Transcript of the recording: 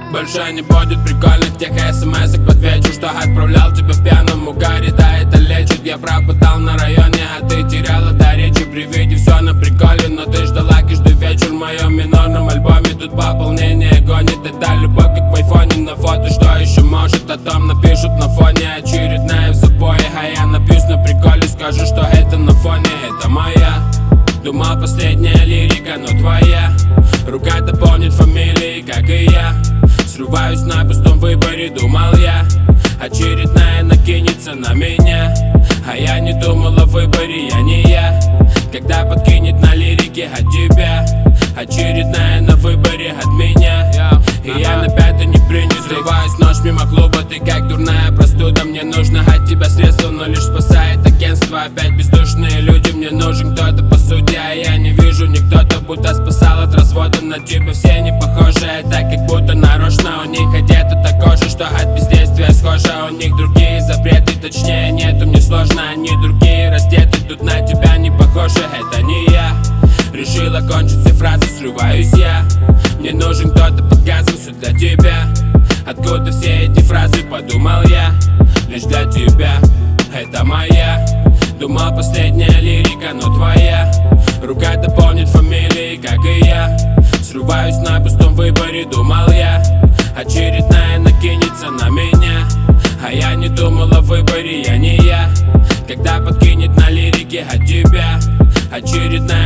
Больше не будет прикольных тех смс-ок под вечер, что отправлял тебя в пьяном угаре. Да, это лечит, я пропадал на районе, а ты теряла до речи при виде все на приколе. Но ты ждала каждый вечер в моем минорном альбоме. Тут пополнение гонит, это любовь как в айфоне. На фото что еще может, о том напишут на фоне. Очередная в запое, а я напьюсь на приколе. Скажу, что это на фоне, это моя. Думал, последняя лирика, но твоя рука дополнит фамилии, как и я. Срываюсь на пустом выборе, думал я. Очередная накинется на меня, а я не думал о выборе, я не я. Когда подкинет на лирике от тебя, очередная на выборе от меня. И я на пятый не принят. Срываюсь ночь мимо клуба, ты как дурная простуда. Мне нужно от тебя средства, но лишь спасает агентство. Опять бездушные люди, мне нужен кто-то по сути. А я не вижу никто-то, будто спасал от развода. На тебя все не похожи, так как будто нарочно. У них одето такое же, что от бездействия схоже. У них другие запреты, точнее нету, мне сложно. Они другие раздеты, тут на тебя не похожи. Это не я. Решил окончить все фразы, срываюсь я. Мне нужен кто-то под газом, все для тебя. Откуда все эти фразы, подумал я. Лишь для тебя, это моя. Думал, последняя лирика, но твоя рука дополнит фамилии, как и я. Срываюсь на пустом выборе, думал я. Очередная накинется на меня, а я не думал о выборе, я не я. Когда подкинет на лирике от тебя, очередная